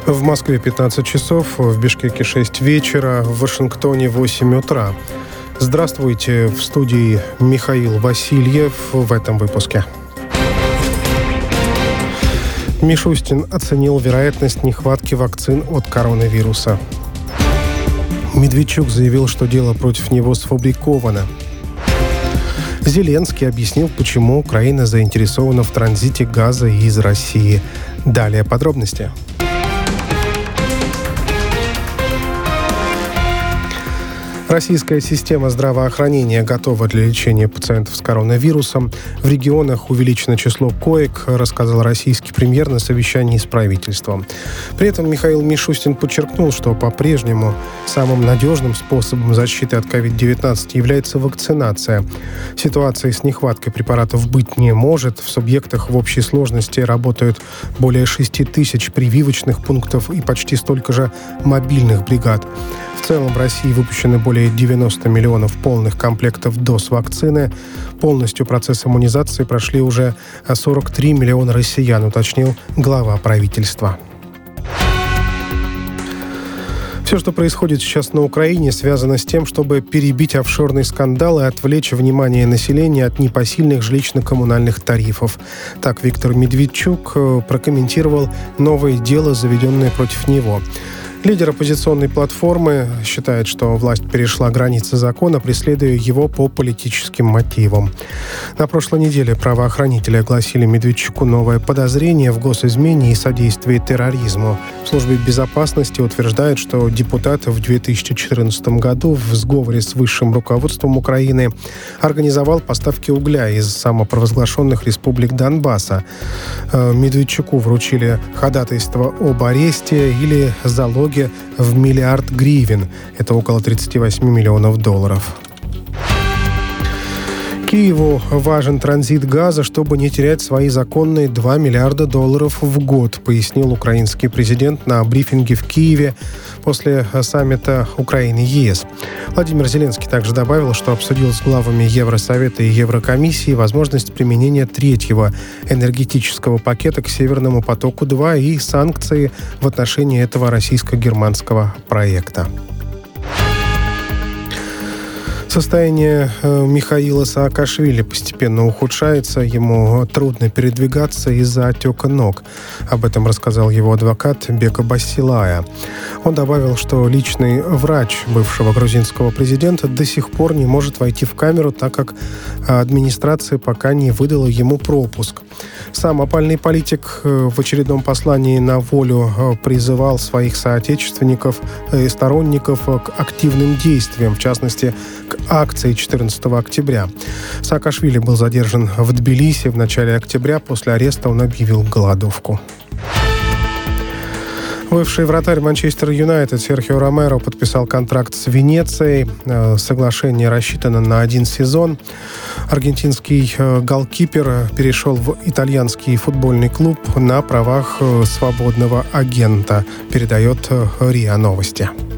В Москве 15 часов, в Бишкеке 6 вечера, в Вашингтоне 8 утра. Здравствуйте, в студии Михаил Васильев в этом выпуске. Мишустин оценил вероятность нехватки вакцин от коронавируса. Медведчук заявил, что дело против него сфабриковано. Зеленский объяснил, почему Украина заинтересована в транзите газа из России. Далее подробности. Российская система здравоохранения готова для лечения пациентов с коронавирусом. В регионах увеличено число коек, рассказал российский премьер на совещании с правительством. При этом Михаил Мишустин подчеркнул, что по-прежнему самым надежным способом защиты от COVID-19 является вакцинация. Ситуации с нехваткой препаратов быть не может. В субъектах в общей сложности работают более 6 тысяч прививочных пунктов и почти столько же мобильных бригад. В целом в России выпущены более 90 миллионов полных комплектов доз вакцины. Полностью процесс иммунизации прошли уже 43 миллиона россиян, уточнил глава правительства. Все, что происходит сейчас на Украине, связано с тем, чтобы перебить офшорный скандал и отвлечь внимание населения от непосильных жилищно-коммунальных тарифов. Так Виктор Медведчук прокомментировал новое дело, заведенное против него. Лидер оппозиционной платформы считает, что власть перешла границы закона, преследуя его по политическим мотивам. На прошлой неделе правоохранители огласили Медведчуку новое подозрение в госизмене и содействии терроризму. В службе безопасности утверждают, что депутат в 2014 году в сговоре с высшим руководством Украины организовал поставки угля из самопровозглашенных республик Донбасса. Медведчуку вручили ходатайство об аресте или залоге в $1 миллиард. Это около 38 миллионов долларов. Киеву важен транзит газа, чтобы не терять свои законные $2 миллиарда в год, пояснил украинский президент на брифинге в Киеве после саммита Украины-ЕС. Владимир Зеленский также добавил, что обсудил с главами Евросовета и Еврокомиссии возможность применения третьего энергетического пакета к Северному потоку-2 и санкции в отношении этого российско-германского проекта. Состояние Михаила Саакашвили постепенно ухудшается, ему трудно передвигаться из-за отека ног. Об этом рассказал его адвокат Бека Басилая. Он добавил, что личный врач бывшего грузинского президента до сих пор не может войти в камеру, так как администрация пока не выдала ему пропуск. Сам опальный политик в очередном послании на волю призывал своих соотечественников и сторонников к активным действиям, в частности, к акции 14 октября. Саакашвили был задержан в Тбилиси в начале октября. После ареста он объявил голодовку. Бывший вратарь Манчестер Юнайтед Серхио Ромеро подписал контракт с Венецией. Соглашение рассчитано на 1 сезон. Аргентинский голкипер перешел в итальянский футбольный клуб на правах свободного агента, передает РИА Новости.